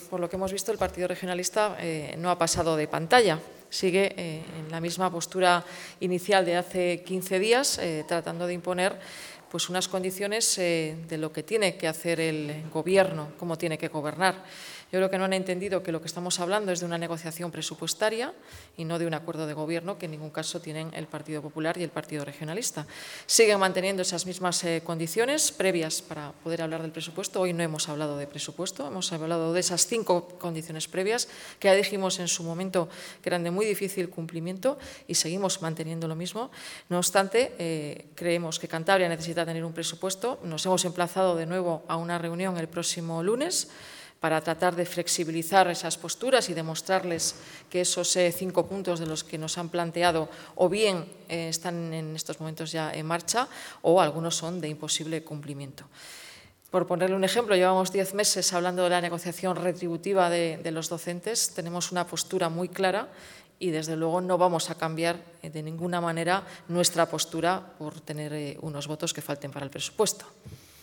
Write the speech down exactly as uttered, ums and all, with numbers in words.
por lo que hemos visto, el Partido Regionalista eh, no ha pasado de pantalla. Sigue eh, en la misma postura inicial de hace quince días, eh, tratando de imponer pues, unas condiciones eh, de lo que tiene que hacer el Gobierno, cómo tiene que gobernar. Yo creo que no han entendido que lo que estamos hablando es de una negociación presupuestaria y no de un acuerdo de gobierno que en ningún caso tienen el Partido Popular y el Partido Regionalista. Siguen manteniendo esas mismas eh, condiciones previas para poder hablar del presupuesto. Hoy no hemos hablado de presupuesto, hemos hablado de esas cinco condiciones previas que ya dijimos en su momento que eran de muy difícil cumplimiento y seguimos manteniendo lo mismo. No obstante, eh, creemos que Cantabria necesita tener un presupuesto. Nos hemos emplazado de nuevo a una reunión el próximo lunes para tratar de flexibilizar esas posturas y demostrarles que esos eh, cinco puntos de los que nos han planteado o bien eh, están en estos momentos ya en marcha o algunos son de imposible cumplimiento. Por ponerle un ejemplo, llevamos diez meses hablando de la negociación retributiva de, de los docentes, tenemos una postura muy clara y desde luego no vamos a cambiar de ninguna manera nuestra postura por tener eh, unos votos que falten para el presupuesto.